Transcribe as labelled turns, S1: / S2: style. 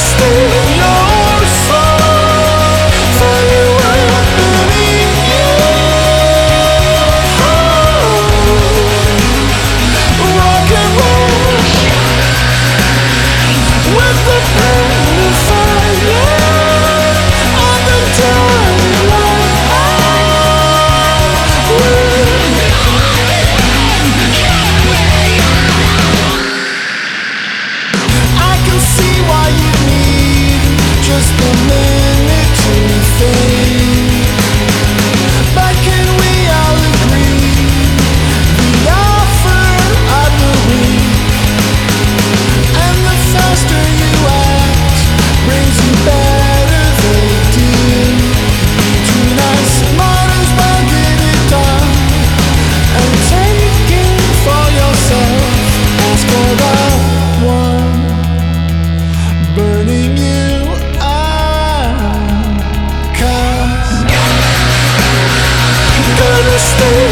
S1: steal your soul, tell you I believe you. Rock and roll with the pain inside, yeah, on the timeline. I can see why you need just a minute to think, but can we all agree the offer of the week and the faster you act brings you better they deal. Two nice mornings will get it done, and take it for yourself. Ask for the one burning you out, 'cause gonna stay